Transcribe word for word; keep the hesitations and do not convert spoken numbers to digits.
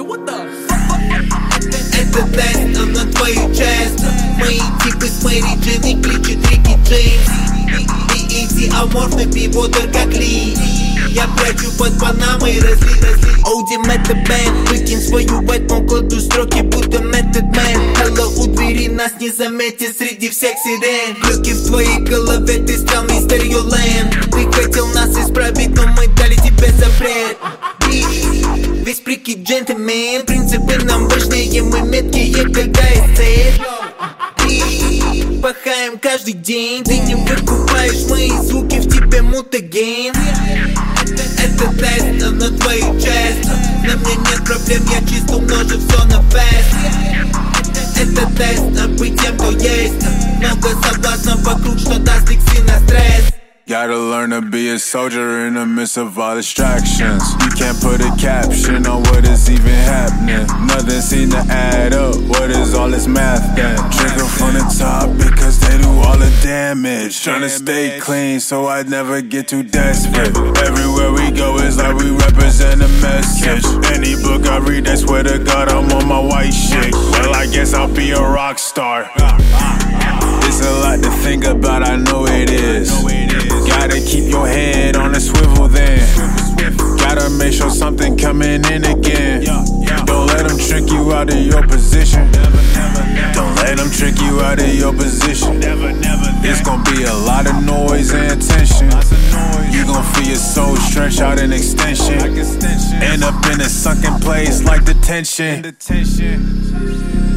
Это тест на твою часть. Мои типы с Мэри Джин и кличут Рики Джеймс. И эти аморфны пивотер как Ли. Я прячу под Панамой разли, разли. Оуди Method Man, выкинь свою бэтму, кладу строки, будто Method Man. Hello, у двери нас не заметят среди всех сирен. Глюки в твоей голове, ты стал мистер Юлен. Ты хотел нас исправить, но мы дали тебе запрет. И весь прикид джентльмен, принципы нам важнее, мы меткие, когда есть цель. И пахаем каждый день, ты не выкупаешь мои звуки, в тебе мутаген. Это тест на твою часть. На мне нет проблем, я чисто умножу все на фест. Это тест на быть тем, кто есть. Много соблазнов вокруг, что даст иксы на стресс. Gotta learn to be a soldier in the midst of all distractions. You can't put a caption on what is even happening. Nothing seems to add up. What is all this math then? Drinking from the top because they do all the damage. Trying to stay clean so I never get too desperate. Everywhere we go is like we represent a message. Any book I read, I swear to God I'm on my white shit. Well, I guess I'll be a rock star. It's a lot to think about, I know it is. Gotta keep your head on a swivel then. Gotta make sure something coming in again. Don't let them trick you out of your position. Don't let them trick you out of your position. It's gonna be a lot of noise and tension. You gon' feel your soul stretch out in extension. End up in a sunken place like detention.